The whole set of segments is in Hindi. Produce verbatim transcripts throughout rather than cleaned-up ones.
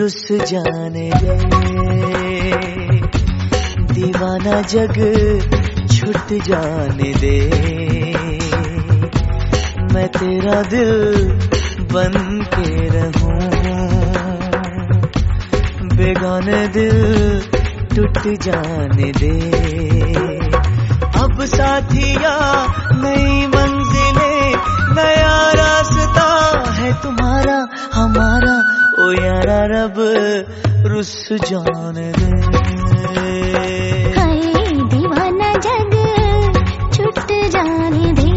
रुस जाने दे, दीवाना जग छूट जाने दे। मैं तेरा दिल बन के रहूं, बेगाने दिल टूट जाने दे। अब साथिया नई मंजिलें, नया रास्ता है तुम्हारा हमारा, ओ यारा रब रुस जाने दे। हाय दीवाना जग छूट जाने दे।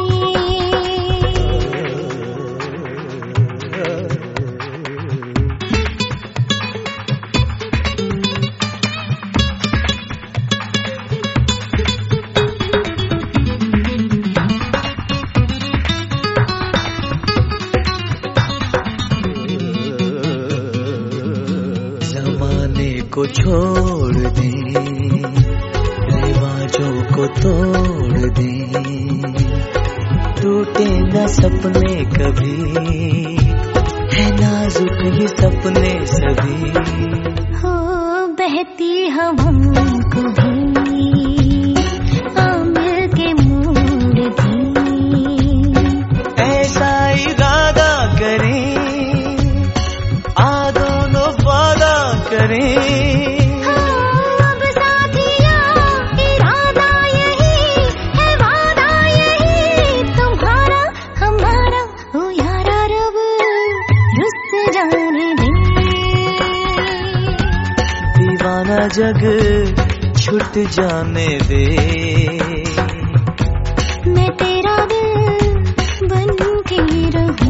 को छोड़ दे, रिवाजों को तोड़ दे, टूटे न सपने कभी, है नाजुक ये सपने सभी। हो बहती हवाओं को भी आमिर के मोड़ दी, ऐसा इरादा करें, आ दोनों वादा करें। दीवाना जग छूट जाने दे, मैं तेरा दिल बन के रहूं।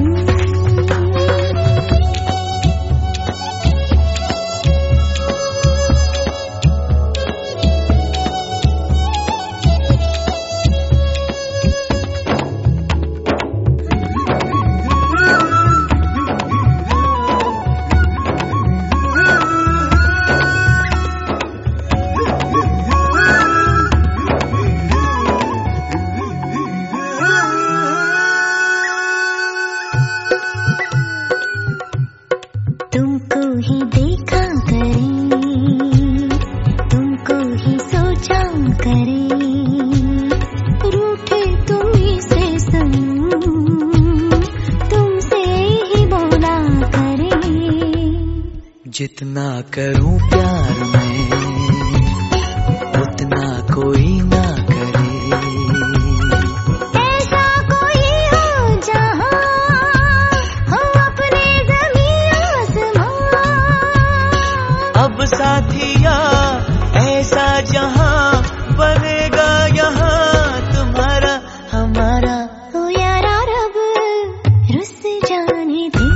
तुमको ही देखा करें, तुमको ही सोचा करें, रूठे तुम्हीं से सनम, तुमसे ही बोला करें। जितना करूं प्यार में उतना कोई ना करे, ऐसा कोई हो जहां हो अपने ज़मीन आसमां। अब साथिया ऐसा जहां बनेगा यहाँ तुम्हारा हमारा, ओ यारा रब रुस जाने दे।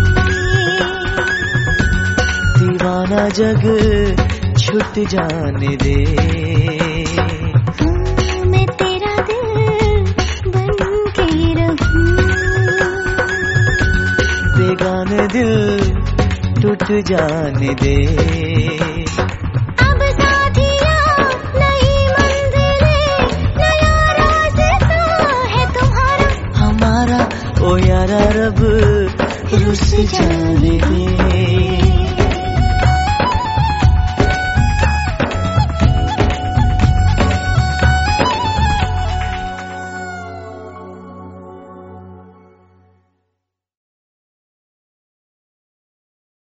दीवाना जग छूट जाने दे, हाँ, मैं तेरा दिल बन के रहूं। बेगाने दिल टूट जाने दे।